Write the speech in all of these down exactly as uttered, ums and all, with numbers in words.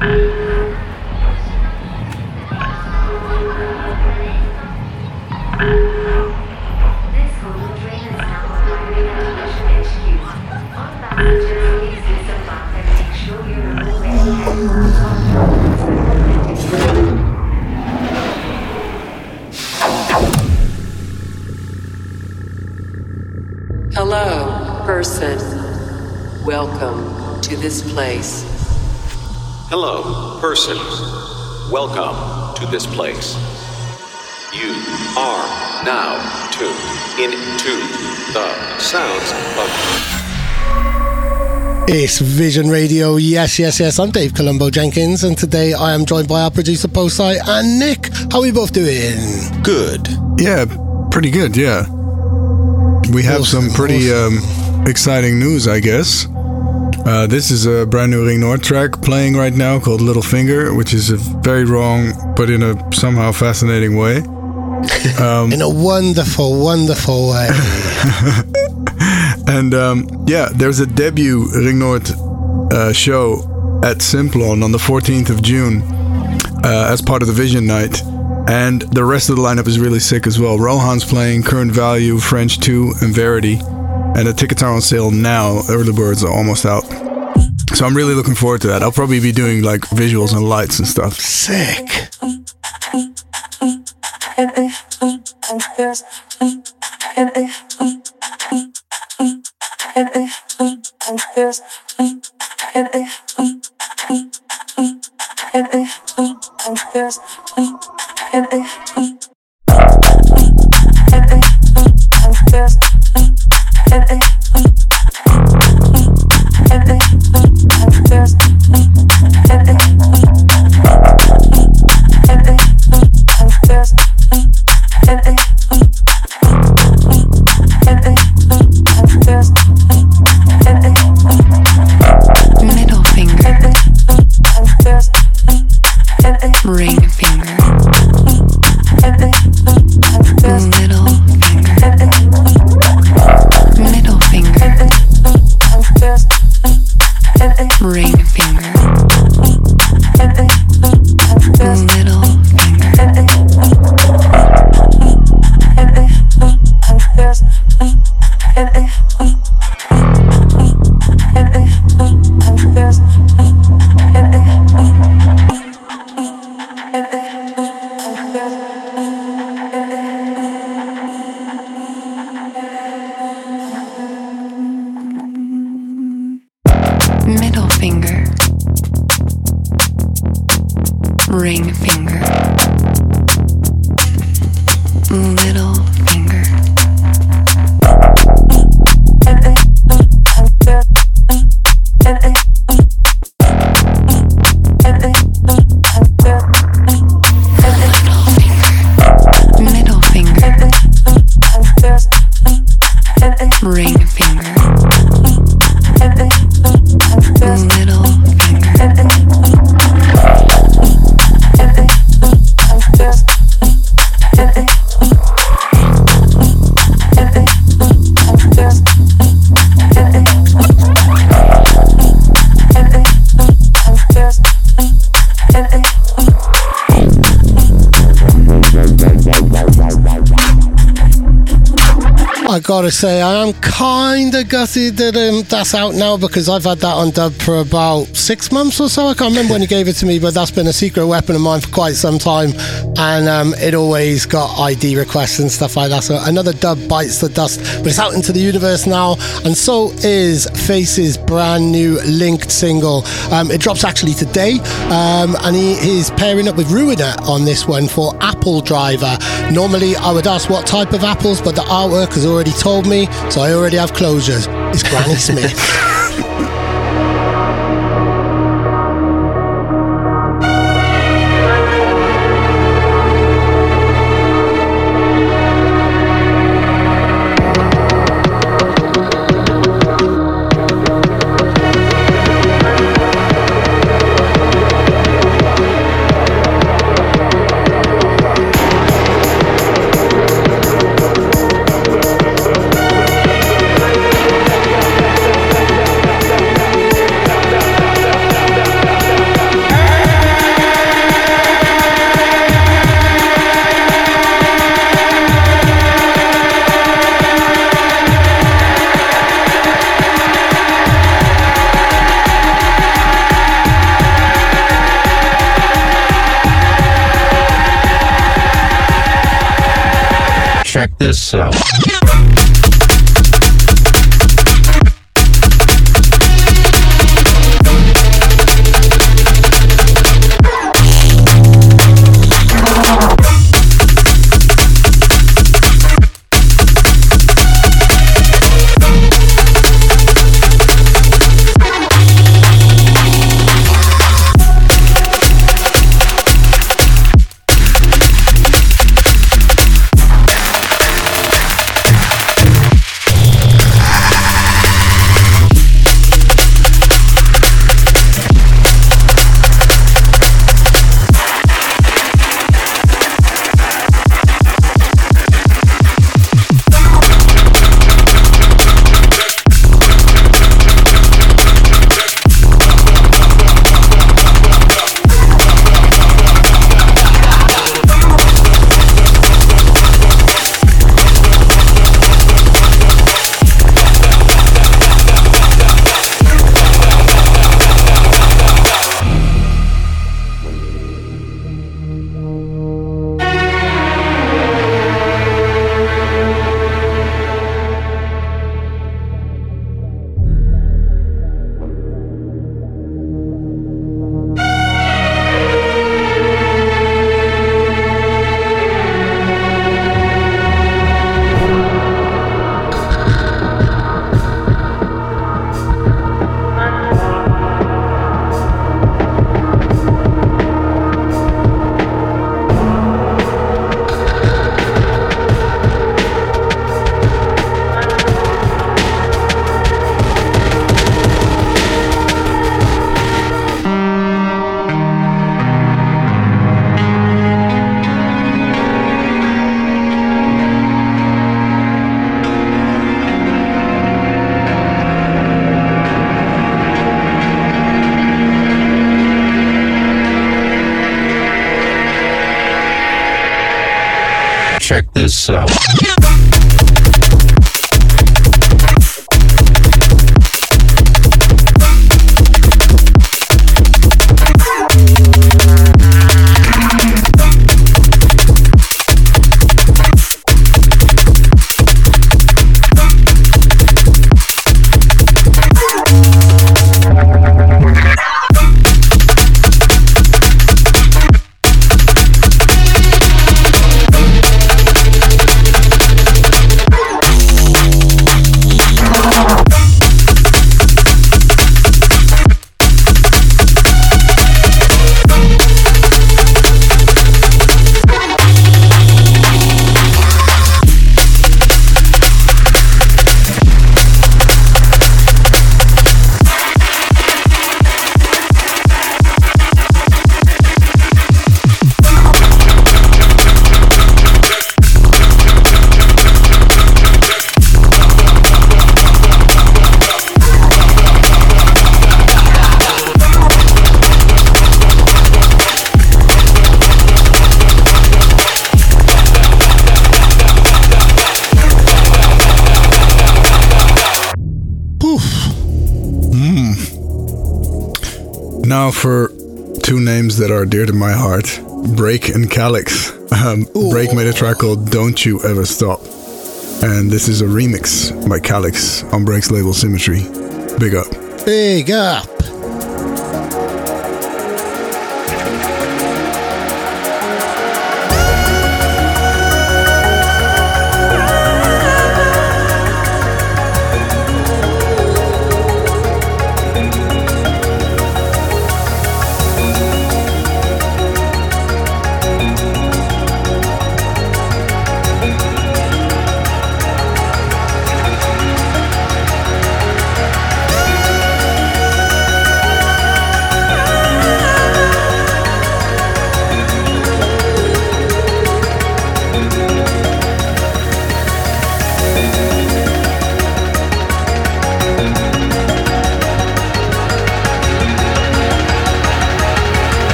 Hello, person. Welcome to this place. Hello, person. Welcome to this place. You are now tuned into the sounds of... It's Vision Radio, yes, yes, yes. I'm Dave Colombo Jenkins, and today I am joined by our producer Posai and Nick. How are we both doing? Good. Yeah, pretty good, yeah. We have awesome, some pretty awesome. um, exciting news, I guess. Uh, this is a brand new Ring North track playing right now called Little Finger, which is a very wrong, but in a somehow fascinating way. Um, in a wonderful, wonderful way. And um, yeah, there's a debut Ring North uh, show at Simplon on the fourteenth of June uh, as part of the Vision Night. And the rest of the lineup is really sick as well. Rohan's playing, Current Value, French two, and Verity. And the tickets are on sale now. Early birds are almost out. So I'm really looking forward to that. I'll probably be doing like visuals and lights and stuff. Sick. I gotta say, I am kinda gutted that um, that's out now, because I've had that on dub for about six months or so. I can't remember when you gave it to me, but that's been a secret weapon of mine for quite some time, and um, it always got I D requests and stuff like that. So another dub bites the dust, but it's out into the universe now, and so is Face's brand new Linked single. Um, it drops actually today, um, and he is pairing up with Ruiner on this one for Apple Driver. Normally I would ask what type of apples, but the artwork has already told me, so I already have closures. It's Granny Smith. Check this out. Check this out. Now for two names that are dear to my heart, Break and Calyx. Um, Break made a track called Don't You Ever Stop. And this is a remix by Calyx on Break's label Symmetry. Big up. Big up.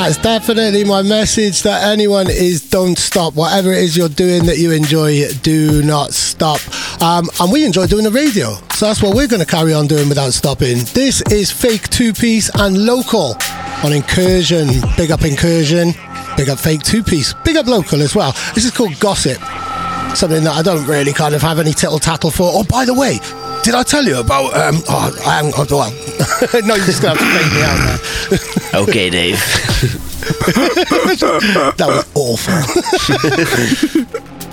that's definitely my message that anyone is don't stop. Whatever it is you're doing that you enjoy, do not stop. Um, and we enjoy doing the radio, so that's what we're going to carry on doing without stopping. This is Fake Two Piece and Local on Incursion. Big up Incursion, big up Fake Two Piece, big up Local as well. This is called Gossip, something that I don't really kind of have any tittle tattle for. Oh, by the way, did I tell you about, um, oh, I haven't, oh, well, no, you're just going to have to fake me out there. Okay, Dave. That was awful.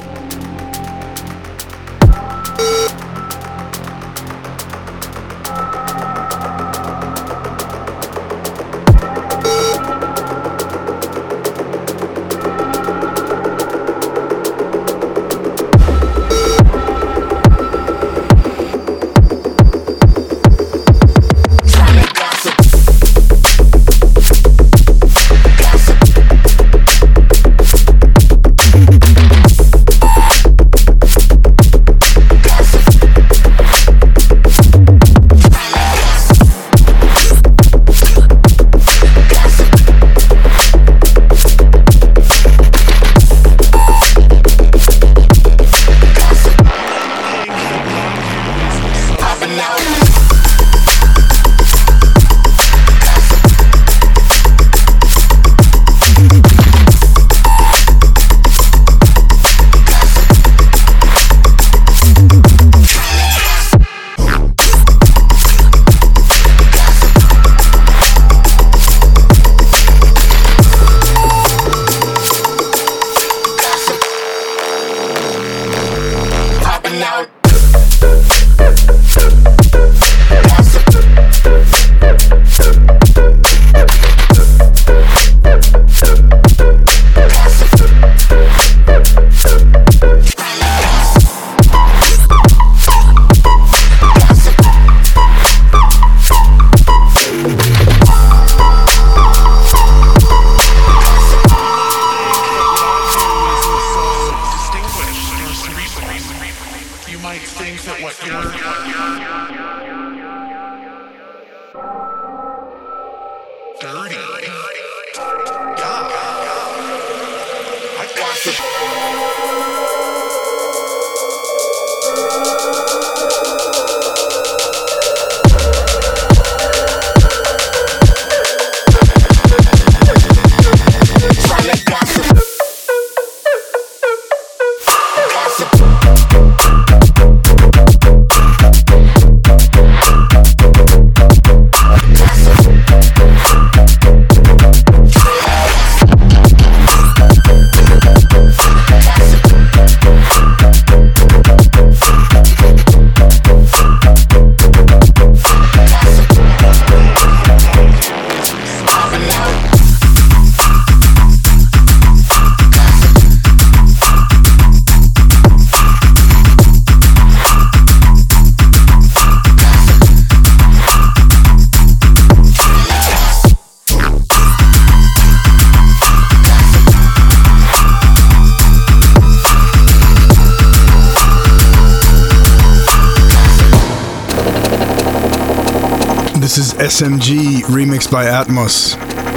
This is S M G remixed by Atmos,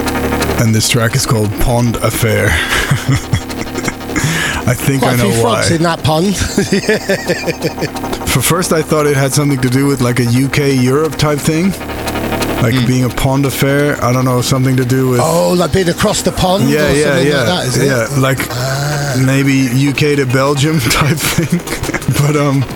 and this track is called Pond Affair. I think Quite I know a few why. frogs in that pond. For first, I thought it had something to do with like a U K Europe type thing, like mm. being a pond affair. I don't know, something to do with oh, like being across the pond. Yeah, or yeah, something yeah, like that, is yeah. it? Like ah. maybe U K to Belgium type thing, but um.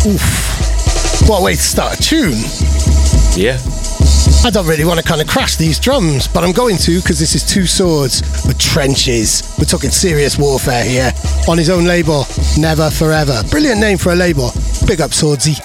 Oof. What a way to start a tune. Yeah. I don't really want to kind of crash these drums, but I'm going to because this is Two Swords with Trenches. We're talking serious warfare here. On his own label, Never Forever. Brilliant name for a label. Big up, Swordsy.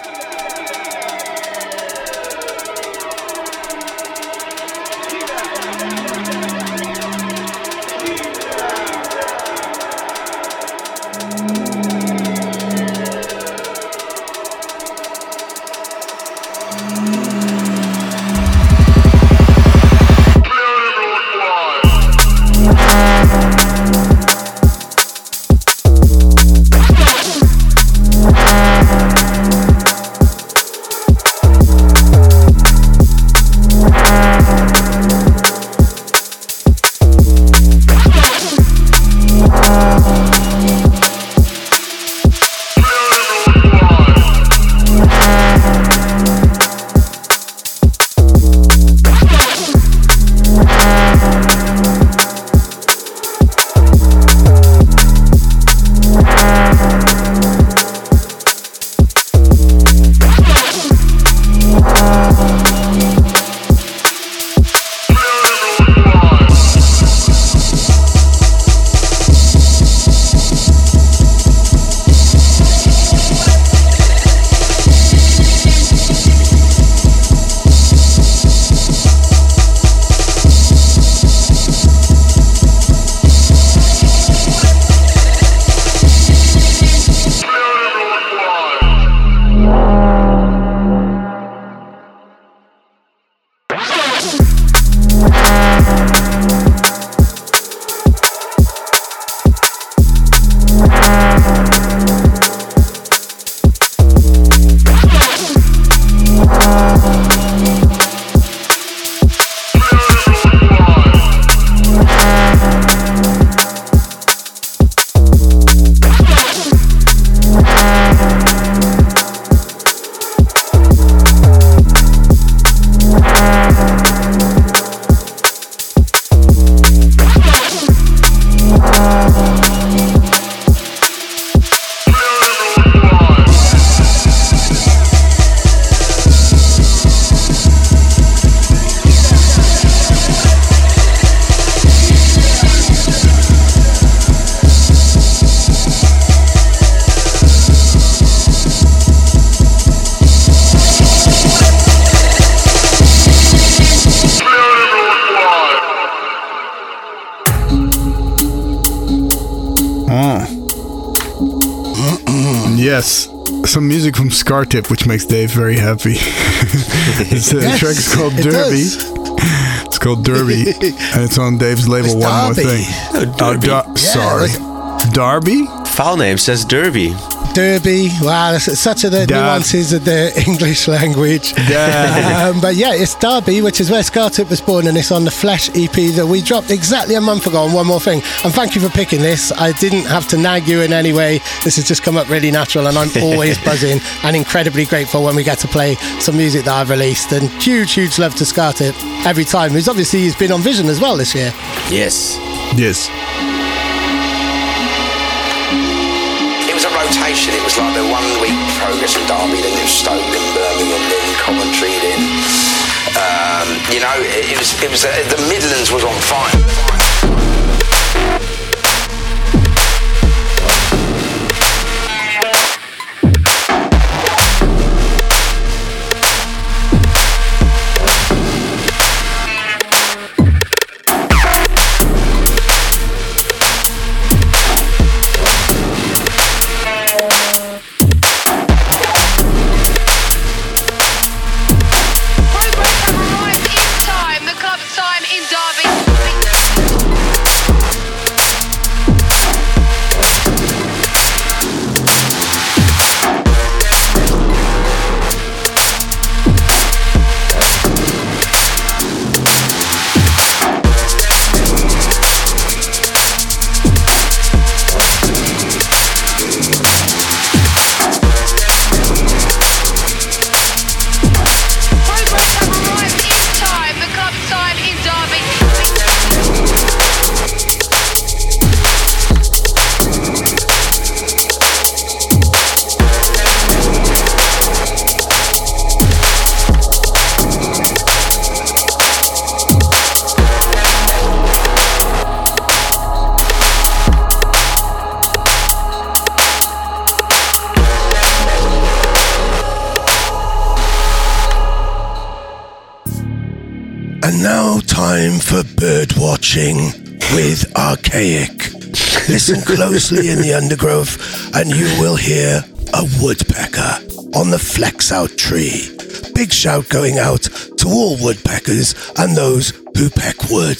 Yes, some music from Scartip, which makes Dave very happy. This uh, yes, track is called it Derby. Does. It's called Derby, and it's on Dave's label. It's One More Derby. Thing. Oh, Oh, Derby. Dar- Yeah, sorry, like- Darby. File name says Derby. Derby. Wow, that's such a the Dar- nuances of the English language. Dar- um, but yeah, it's Derby, which is where Scartip was born, and it's on the Flesh E P that we dropped exactly a month ago on One More Thing. And thank you for picking this. I didn't have to nag you in any way. This has just come up really natural, and I'm always buzzing and incredibly grateful when we get to play some music that I've released. And huge, huge love to Scartip every time. Who's obviously he's been on Vision as well this year. Yes. Yes. It was a rotation. It was like the one week progress in Derby, then it was Stoke and Birmingham, then Coventry, then um, you know, it, it was it was uh, the Midlands was on fire. Time, the club's time in Derby. now time for bird watching with Archaic. Listen closely in the undergrowth and you will hear a woodpecker on the flex out tree. Big shout going out to all woodpeckers and those who peck wood.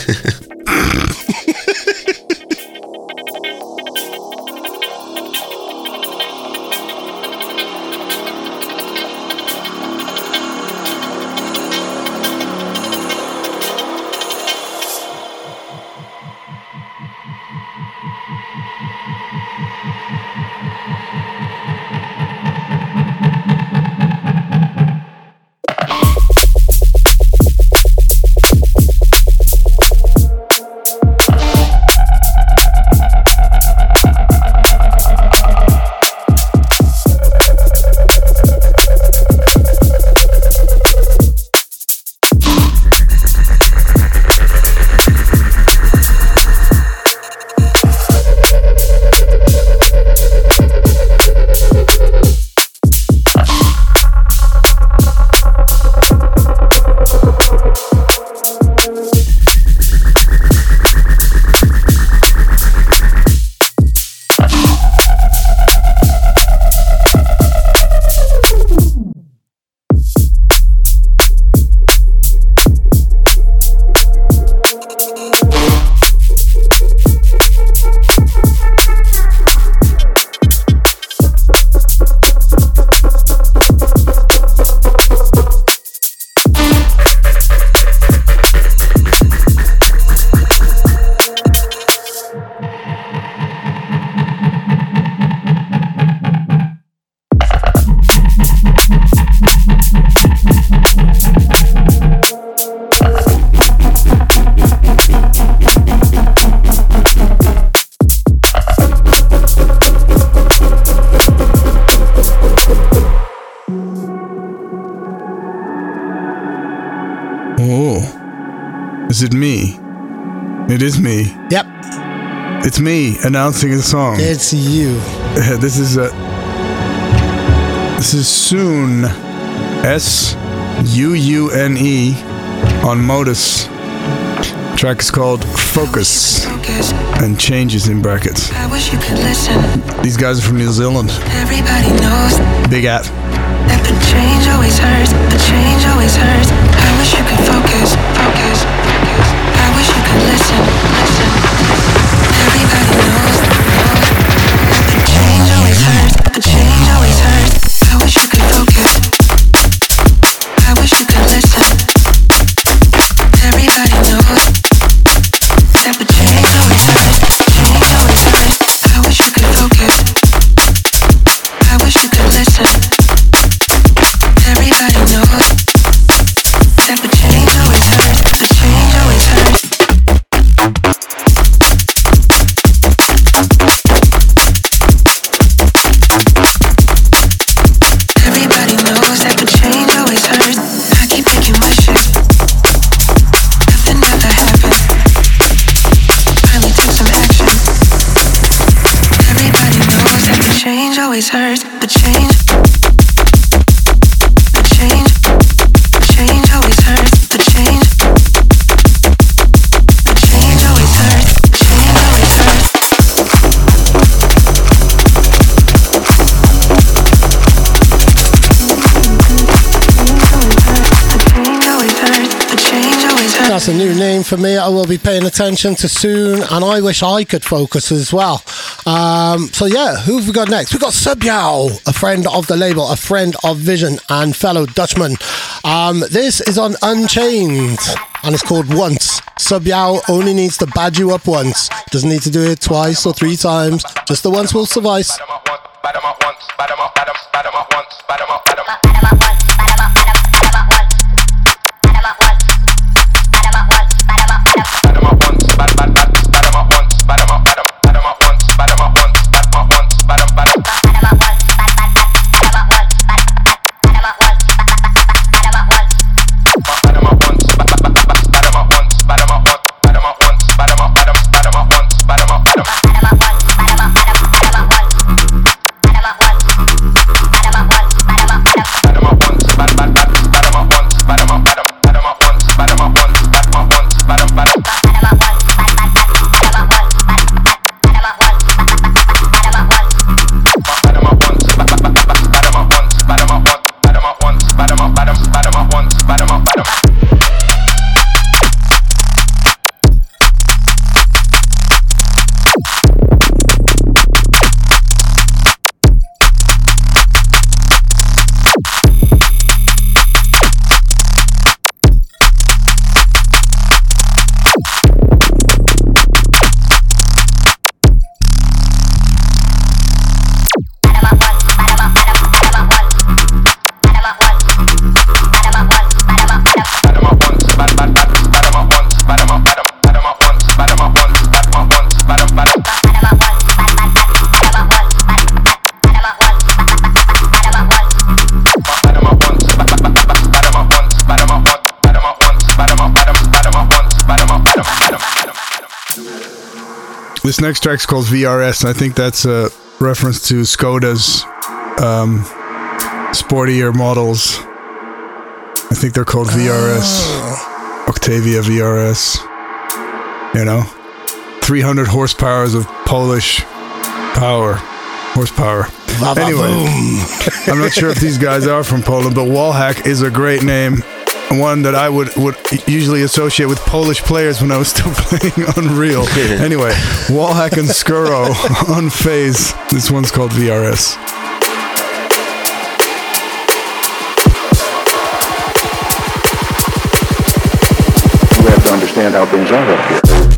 Is it me? It is me. Yep. It's me announcing a song. It's you. This is a. This is Soon. S U U N E on Modus. Track is called Focus and changes in brackets. I wish you could listen. These guys are from New Zealand. Everybody knows Big at. that the change always hurts. The change always hurts. I wish you could focus, focus, focus. I wish you could listen, listen. Everybody knows, knows that the change always hurts. The change always hurts. I wish you could focus. I wish you could listen. Everybody knows that the change always hurts. Change always hurts. I wish you could focus. I wish you could listen. Everybody knows that the change always hurts. The change always hurts. Everybody knows that the change always hurts. I keep making wishes. Nothing ever happens. Finally took some action. Everybody knows that the change always hurts. The change. The change. The change always hurts. The change. The change always hurts. The change always hurts. That's a new name for me. I will be paying attention to soon, and I wish I could focus as well. Um, so yeah, who have we got next? We've got Subjao, a friend of the label, a friend of Vision, and fellow Dutchman. Um, this is on Unchained, and it's called Once. Subjao only needs to badge you up once. Doesn't need to do it twice or three times. Just the once will suffice. This next track's called V R S, and I think that's a reference to Skoda's um, sportier models. I think they're called V R S. Oh. Octavia V R S. You know? three hundred horsepowers of Polish power. Horsepower. Anyway, I'm not sure if these guys are from Poland, but Wallhack is a great name. One that I would, would usually associate with Polish players when I was still playing Unreal. Anyway, Wallhack and Skuro on Phase. This one's called V R S. We have to understand how things are up here.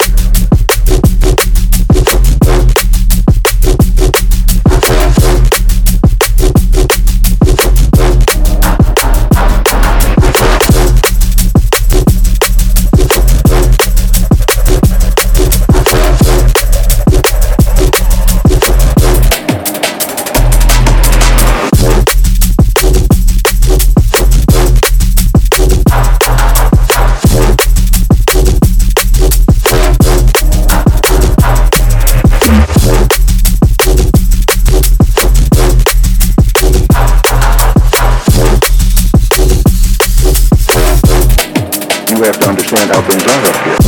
We have to understand how things are up here.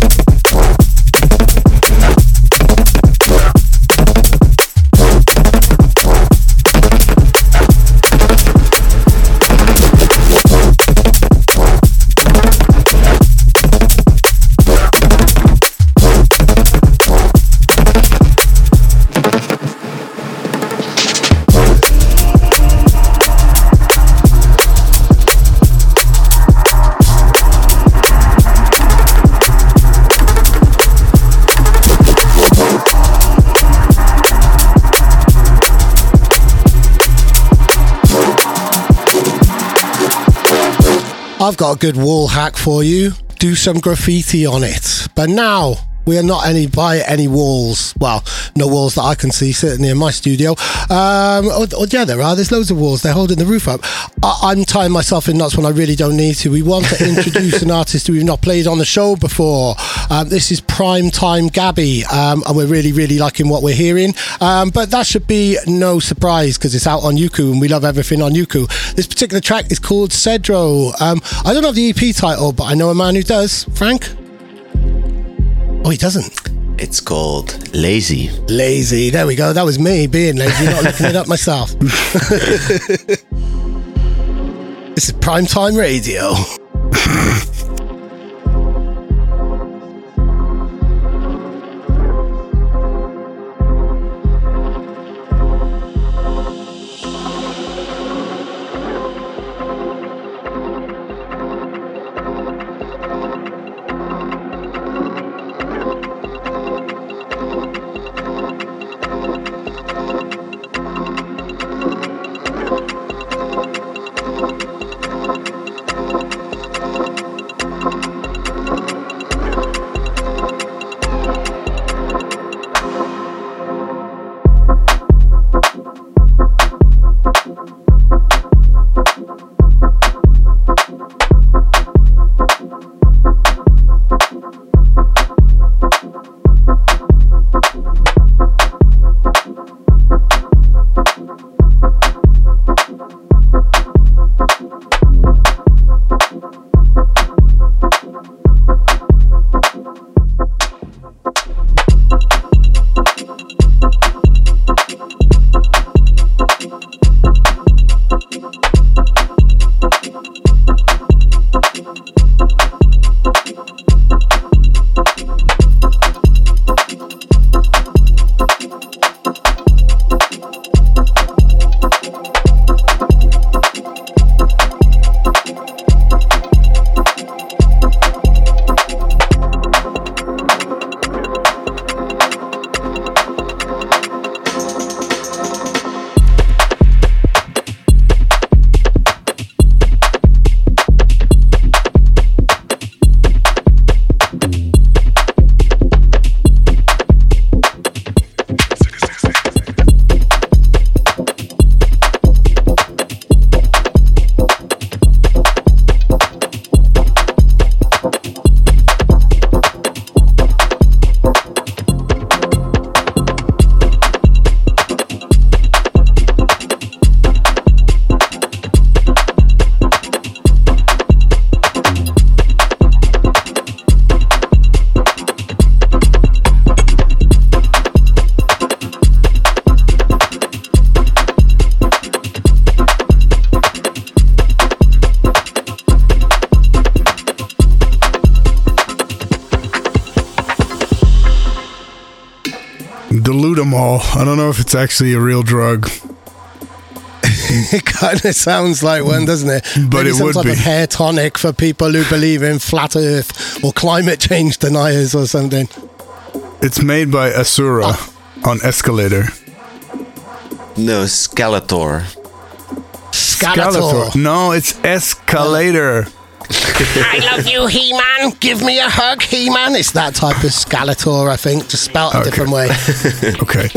I've got a good wall hack for you. Do some graffiti on it. But now, we are not any by any walls. Well, no walls that I can see certainly in my studio. Um, or, or yeah, there are. There's loads of walls. They're holding the roof up. I, I'm tying myself in knots when I really don't need to. We want to introduce an artist who we've not played on the show before. Um, this is Prime Time Gabby, um, and we're really, really liking what we're hearing. Um, but that should be no surprise because it's out on Yuku, and we love everything on Yuku. This particular track is called Cedro. Um, I don't know the E P title, but I know a man who does. Frank? Oh, he doesn't. It's called Lazy. Lazy. There we go. That was me being lazy, not looking it up myself. This is Primetime Radio. know. I don't know if it's actually a real drug. It kind of sounds like one, doesn't it? But Maybe it some would type be. of hair tonic for people who believe in flat Earth or climate change deniers or something. It's made by Asura Oh. on Escalator. No, Skeletor. Skeletor. No, it's Escalator. I love you, He-Man. Give me a hug, He-Man. It's that type of Skeletor, I think, just spelled a Okay. different way. Okay.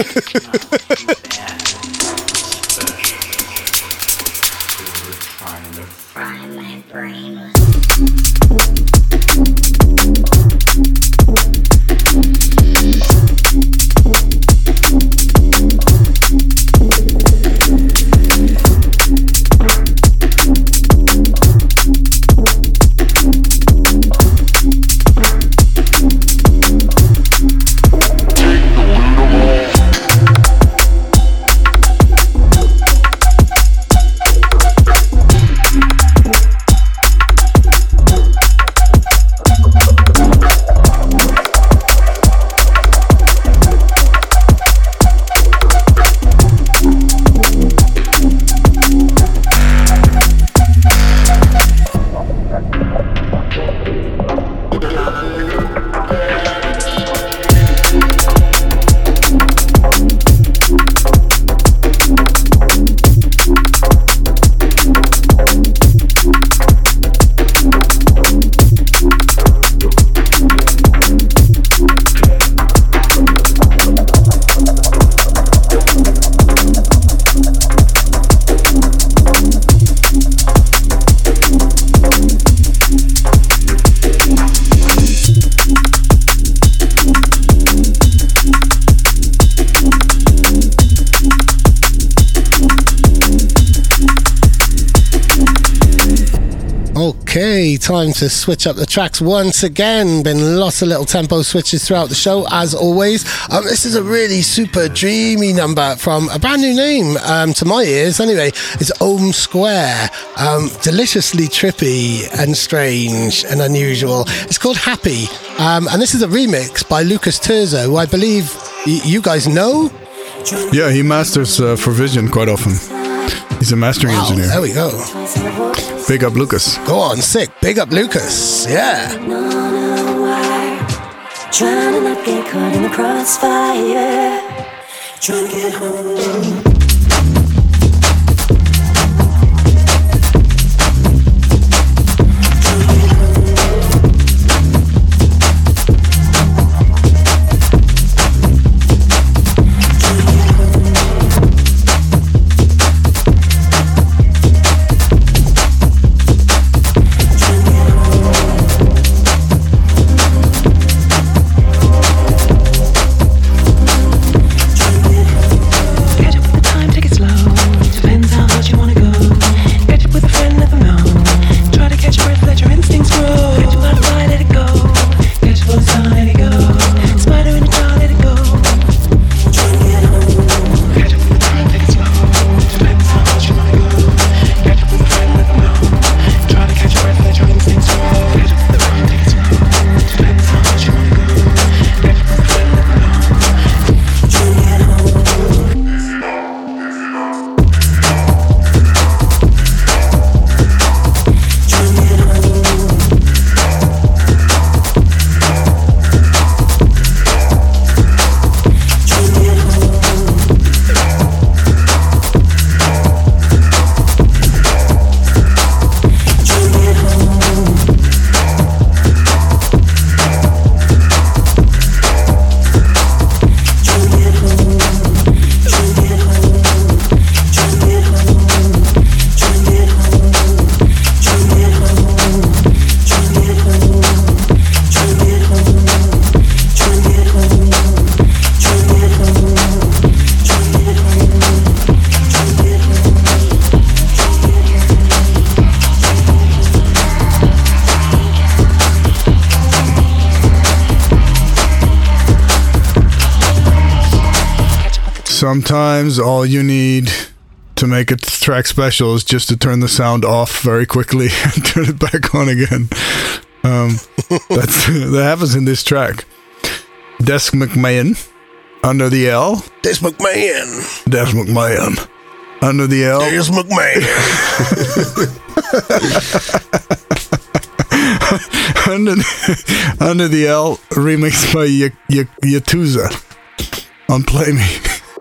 Okay, time to switch up the tracks once again. Been lots of little tempo switches throughout the show, as always. Um, this is a really super dreamy number from a brand new name, um, to my ears anyway. It's Ohm Square. Um, deliciously trippy and strange and unusual. It's called Happy. Um, and this is a remix by Lucas Terzo, who I believe y- you guys know. Yeah, he masters uh, for Vision quite often. He's a mastering Wow, engineer. there we go. Big up, Lucas. Go on, sick. Big up, Lucas. Yeah. Trying to not get caught in the crossfire. Trying to get home. Sometimes all you need to make a track special is just to turn the sound off very quickly and turn it back on again. Um, that's, that happens in this track. Desk McMahon Under the L. Des McMahon. Des McMahon. Under the L. Des McMahon. under, the, under the L, remixed by y- y- Yakuza on Play Me.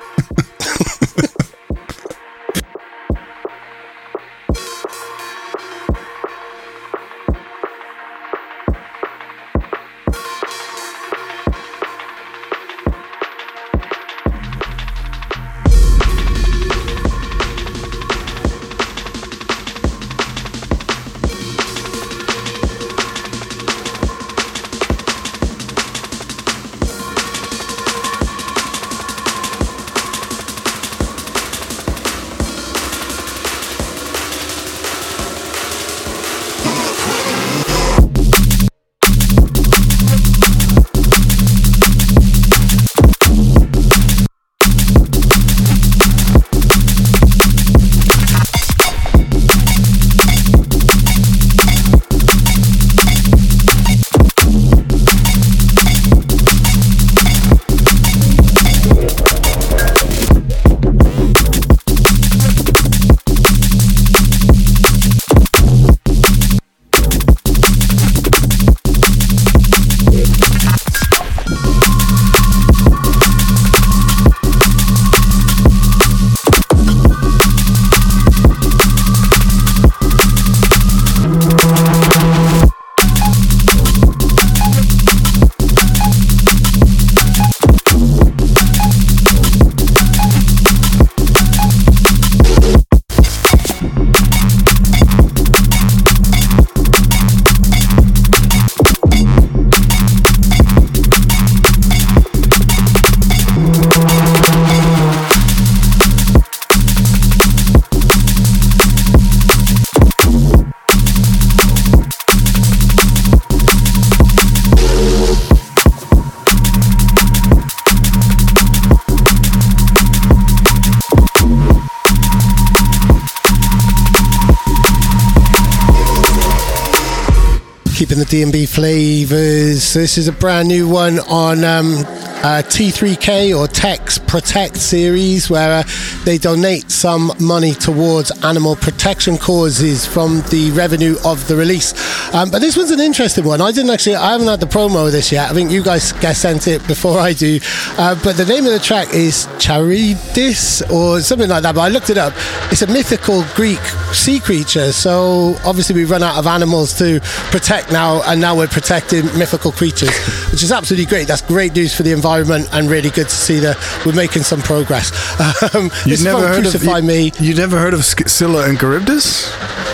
Keeping the D and B flavors. This is a brand new one on um, uh, T three K or Tech's Protect series, where uh, they donate some money towards animal protection causes from the revenue of the release. Um, but this one's an interesting one. I didn't actually, I haven't had the promo of this yet. I think you guys get sent it before I do. Uh, but the name of the track is Charybdis or something like that. But I looked it up. It's a mythical Greek sea creature. So obviously we run out of animals to protect now, and now we're protecting mythical creatures, which is absolutely great. That's great news for the environment, and really good to see that we're making some progress. Um, You've never heard of Crucify you, Me. You never heard of Scylla and Charybdis?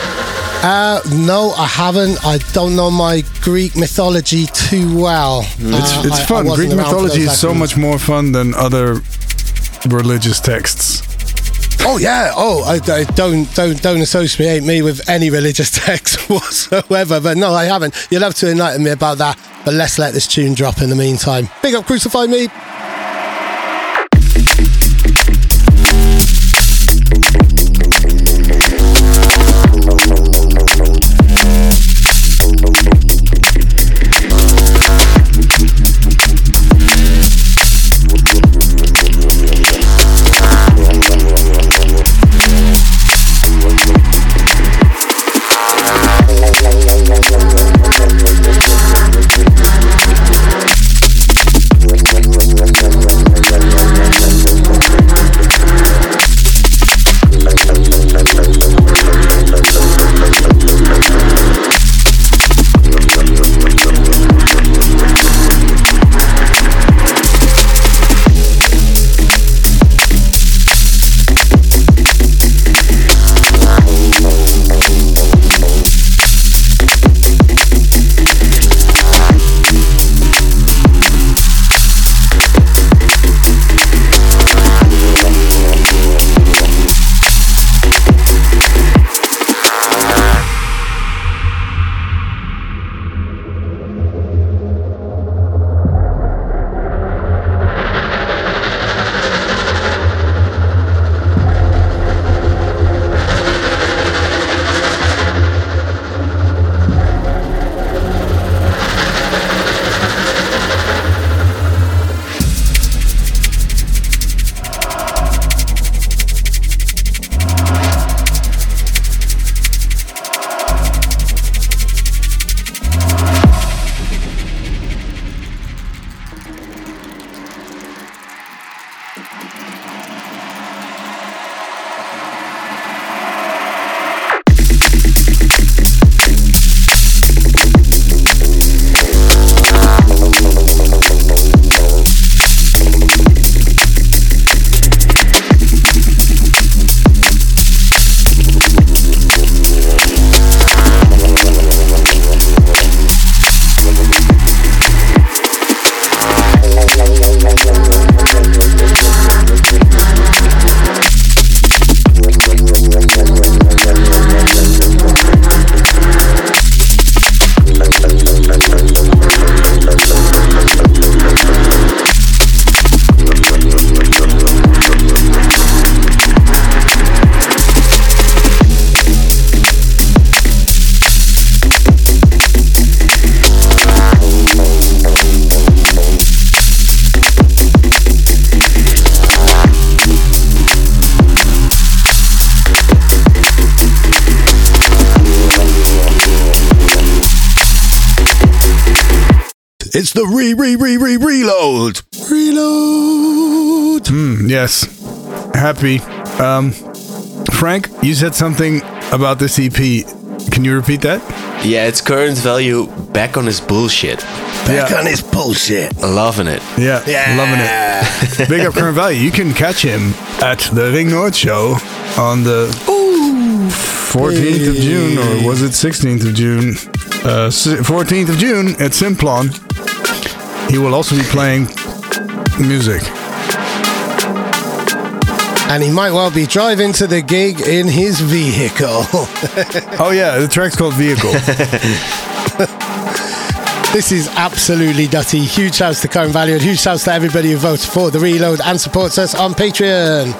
Uh, no, I haven't. I don't know my Greek mythology too well. It's, uh, it's I, fun. I Greek mythology is so actions. much more fun than other religious texts. Oh yeah. Oh, I, I don't don't don't associate me with any religious text whatsoever. But no, I haven't. You'll have to enlighten me about that. But let's let this tune drop in the meantime. Big up, Crucify Me. We'll be right back. It's the re re re re reload. Reload. Mm, yes. Happy. Um, Frank, you said something about this E P. Can you repeat that? Yeah, its current value back on his bullshit. Back yeah. on his bullshit. Loving it. Yeah, Yeah. loving it. Big up current value. You can catch him at the Ring Noord show on the fourteenth of June, or was it sixteenth of June? Uh, fourteenth of June at Simplon. He will also be playing music. And he might well be driving to the gig in his vehicle. Oh yeah, the track's called Vehicle. This is absolutely nutty. Huge shouts to Current Value and huge shouts to everybody who votes for The Reload and supports us on Patreon.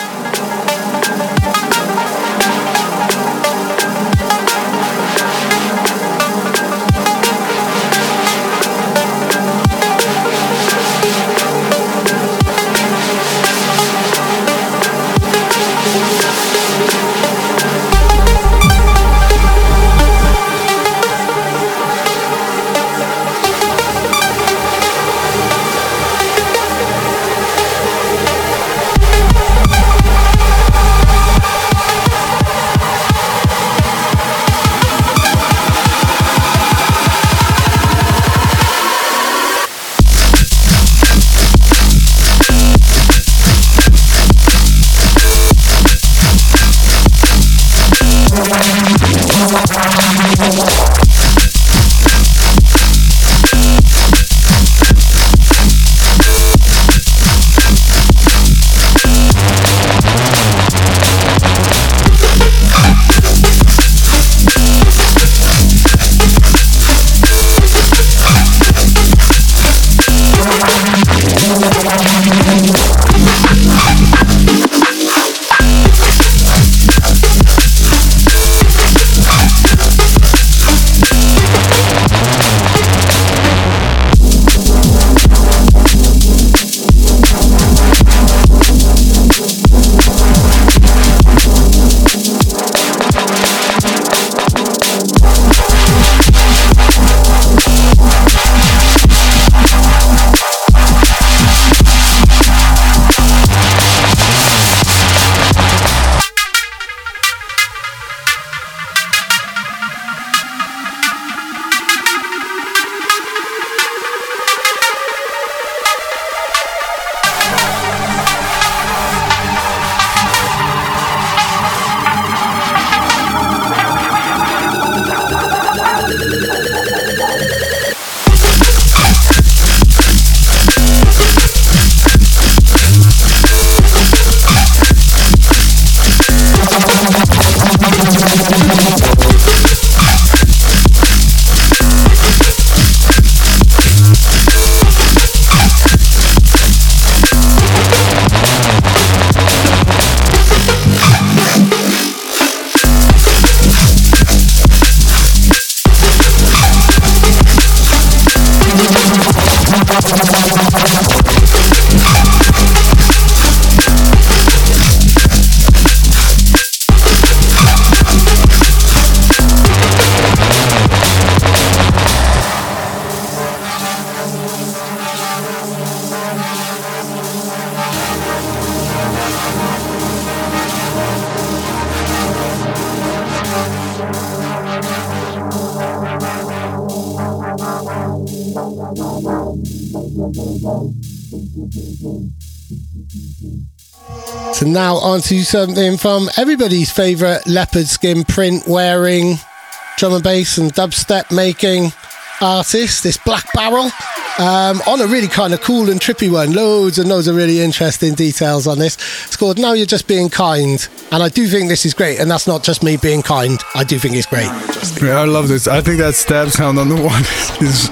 So now on to something from everybody's favourite leopard skin print wearing, drum and bass and dubstep making artist, this Black Barrel, um, on a really kind of cool and trippy one. Loads and loads of really interesting details on this. It's called Now You're Just Being Kind, and I do think this is great, and that's not just me being kind. I do think it's great. Yeah, I love this. I think that stab sound on the one is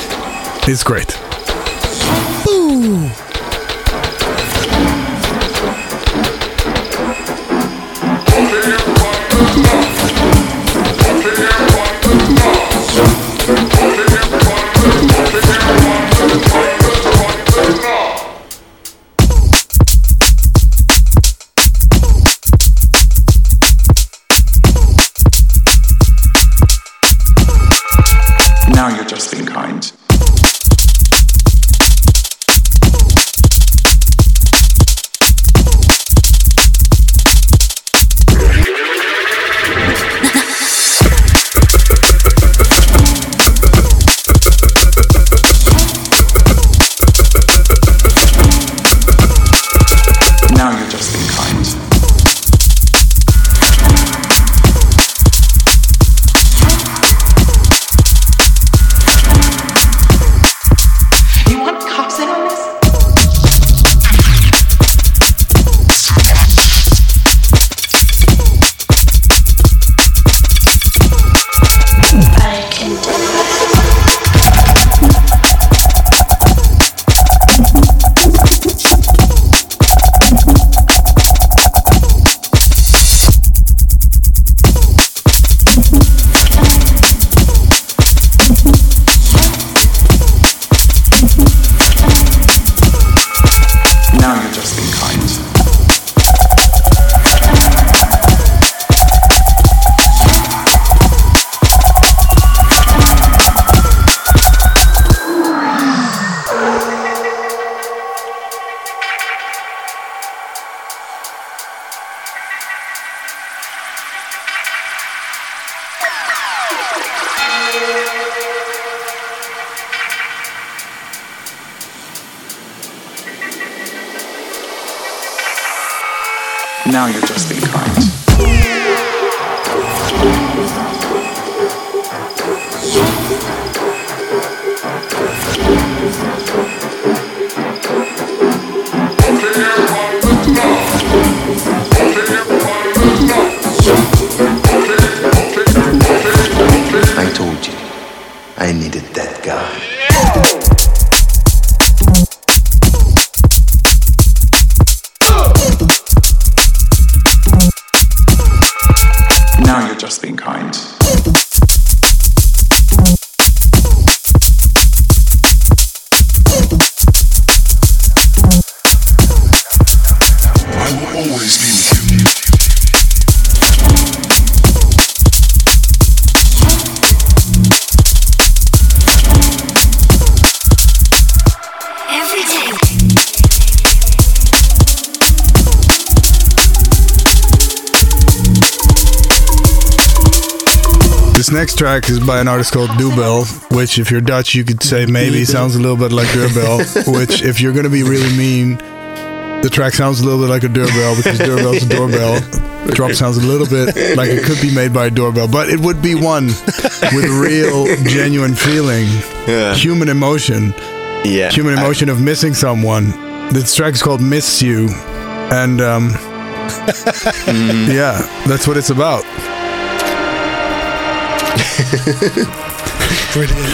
is great. Boo! Now you're just being kind. just been kind. You want cops in on this? I can do it. Now you're just being kind. Now you're just being kind. I told you, I needed that guy. Now you're just being kind. I will always be with you. Every day. This next track is by an artist called Doorbell, which if you're Dutch, you could say maybe sounds a little bit like Doorbell, which if you're going to be really mean, the track sounds a little bit like a doorbell because doorbell's a doorbell. Drop sounds a little bit like it could be made by a doorbell, but it would be one with real, genuine feeling, Yeah. human emotion, Yeah. human emotion of missing someone. This track is called Miss You, and um, yeah, that's what it's about. Brilliant.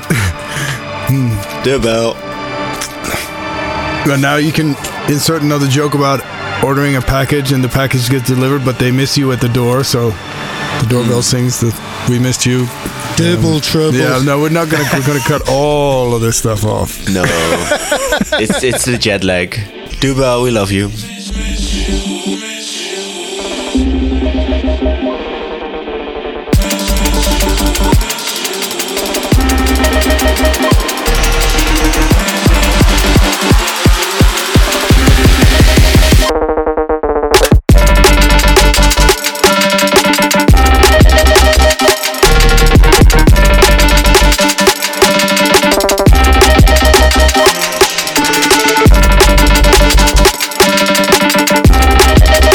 Doorbell. But now you can insert another joke about ordering a package and the package gets delivered, but they miss you at the door, so the doorbell sings that we missed you. Double trouble. Yeah, no, we're not gonna we're gonna cut all of this stuff off. No. it's it's the jet lag. Doorbell, we love you. We'll be right back.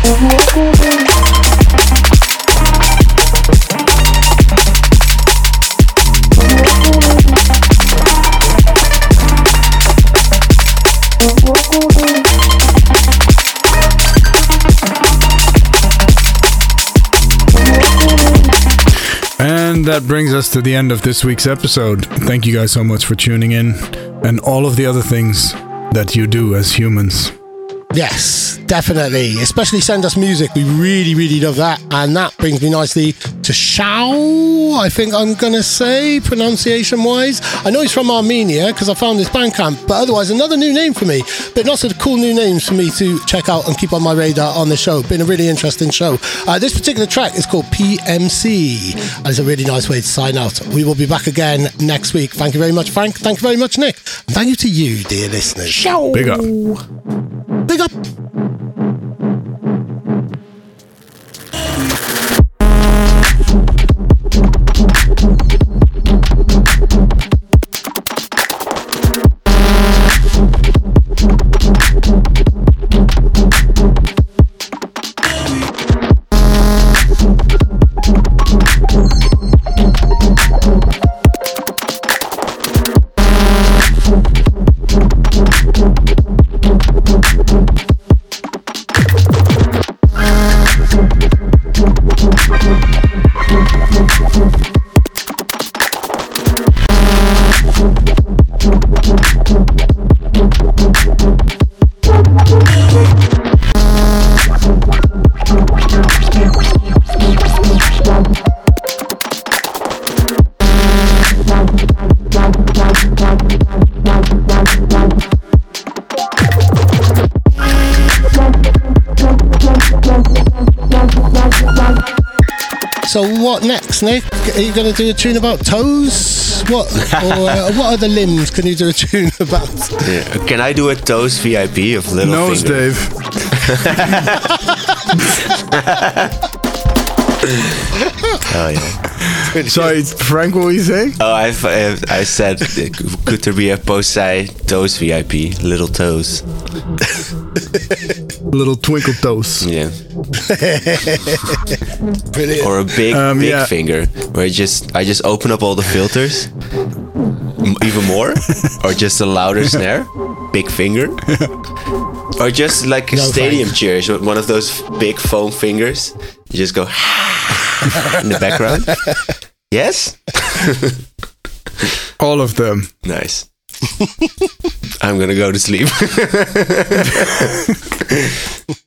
And that brings us to the end of this week's episode. Thank you guys so much for tuning in and all of the other things that you do as humans. Yes, definitely. Especially send us music. We really, really love that. And that brings me nicely to Shao, I think I'm going to say, pronunciation-wise. I know he's from Armenia because I found his Bandcamp, but otherwise another new name for me. But lots of cool new names for me to check out and keep on my radar on the show. Been a really interesting show. Uh, this particular track is called P M C. And it's a really nice way to sign out. We will be back again next week. Thank you very much, Frank. Thank you very much, Nick. And thank you to you, dear listeners. Shao. Big up. Big up. So what next, Nick? Are you going to do a tune about toes? What or uh, what other limbs can you do a tune about? Yeah. Can I do a toes V I P of Little Nose, Finger? Dave. Oh yeah. Sorry, Frank, what were you saying? Oh, I've, I've, I said, could there be a Posei toes V I P? Little toes. Little twinkle toes. Yeah. Brilliant. Or a big, Um, big yeah. finger, where I just, I just open up all the filters, M- even more, or just a louder snare, big finger, or just like a No stadium thanks. cheers with one of those big foam fingers. You just go in the background. Yes. All of them. Nice. I'm gonna go to sleep.